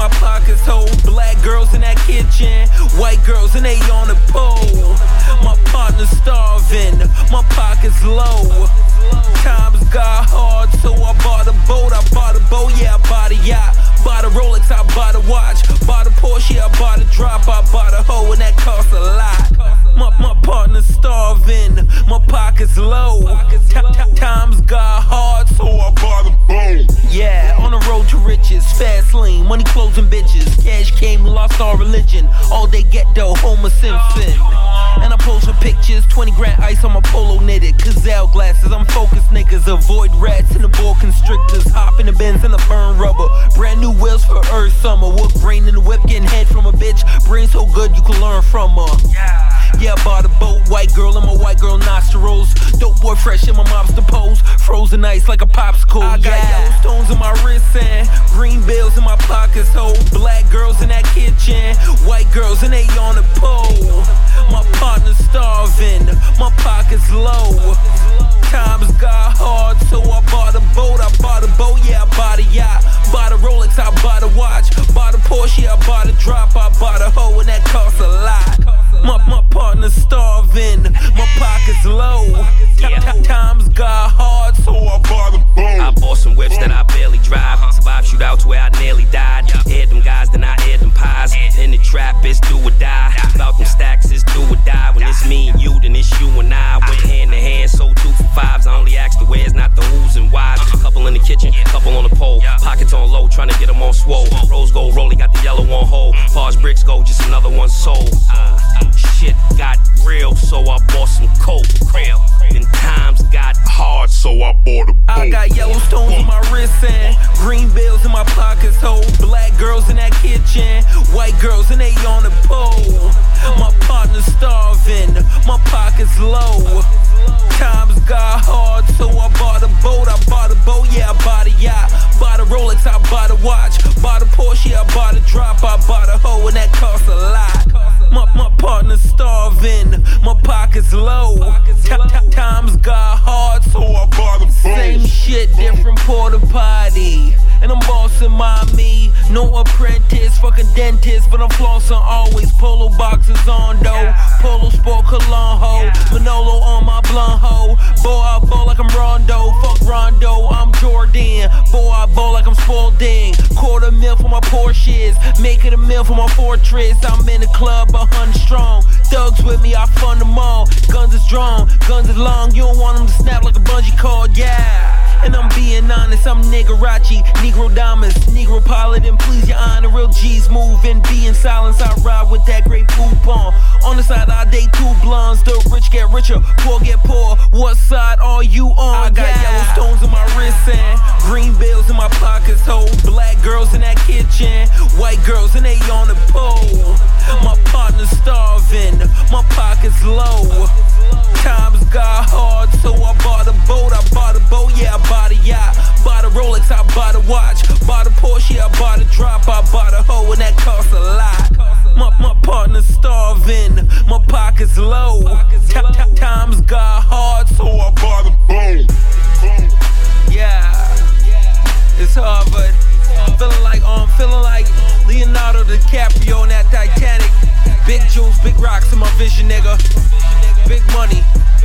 my pockets hold. Black girls in that kitchen, white girls and they on the pole. My partner's starving, my pockets low. Times got hard, so I bought a boat. I bought a boat, yeah, I bought a yacht. Bought a Rolex, I bought a watch. Bought a Porsche, I bought a drop. I bought a hoe and that cost a lot. My partner's starving, my pockets low. Times got hard, so I bought a boat. Yeah, on the road to riches, fast lane, money, clothes and bitches. Cash came, lost all religion. All day get dough, Homer Simpson. And I pose for pictures, 20 grand ice on my polo knitted. Gazelle glasses, I'm focused niggas. Avoid rats and the boa constrictors. Hop in the Benz and I burn rubber. Brand new wheels for earth summer. Wood brain in the whip, getting head from a bitch. Brain so good you can learn from her. Yeah, I bought a boat, white girl in my white girl nostrils. Dope boy fresh in my mobster pose. Frozen ice like a popsicle. I got yellow stones in my wrist and green bills in my pockets hold. Black girls in that kitchen, white girls and they on the pole. My partner's starving, my pockets low. Times got hard, so I bought a boat. I bought a boat, yeah, I bought a yacht. Bought a Rolex, I bought a watch. Bought a Porsche, I bought a drop. I bought a hoe and that cost a lot. My partner's starving, my pockets low. Times got hard, so I bought a boat. I bought some whips that I barely drive. Survived shootouts where I nearly died. Aired them guys, then I aired them pies. In the trap, it's do or die. About them stacks, it's do or die. When it's me and you, then it's you and I. Went hand to hand, sold 2 for 5s. I only asked the where's, not the who's and why's. Couple in the kitchen, couple on the pole. Pockets on low, trying to get them on swole. Rose gold rolling, got the yellow on hold. Far as bricks go, just another one sold. Shit got real, so I bought some coke. Then times got hard, so I bought a boat. I got yellow stones in my wrist and green bills in my pockets hold. Black girls in that kitchen, white girls and they on the pole. My partner's starving, my pockets low. Times got hard, so I bought a boat. I bought a boat, yeah, I bought a yacht. Bought a Rolex, I bought a watch. Bought a Porsche, I bought a drop. I bought a hoe and that cost a lot. My partner's starving, my pockets low. Times got hard, so I bought a boat. Same shit, different porta potty. And I'm bossing mommy, no apprentice, fucking dentist, but I'm flossing always. Polo boxes on though, Polo Sport cologne ho, Manolo on my blunt ho. Boy, I ball like I'm Rondo, fuck Rondo, I'm Jordan. Boy, I ball like I'm Spalding. $250,000 for my Porsches, make it $1 million for my fortress. I'm in the club 100 strong, thugs with me, I fund them all. Guns is drawn, guns is long, you don't want them to snap like a bungee cord, yeah. And I'm being honest, I'm Nigarachi, Negro Diamonds, Negro Pilot, and please your honor, real G's moving, be in silence, I ride with that great poop on the side, I date 2 blondes, the rich get richer, poor get poor, what side are you on? I got yellow stones in my wrist and green bills in my pockets hold. Black girls in that kitchen, white girls and they on the pole. My partner's starving, my pockets low. Times got hard, so I bought a boat. I bought a boat, yeah, I bought a yacht. Bought a Rolex, I bought a watch. Bought a Porsche, I bought a drop. I bought a hoe and that cost a lot. My partner's starving, my pockets low. Times got hard, so I bought a boat. Yeah, it's hard, but I'm feeling like Leonardo DiCaprio in that Titanic. Big jewels, big rocks in my vision, nigga. Big money,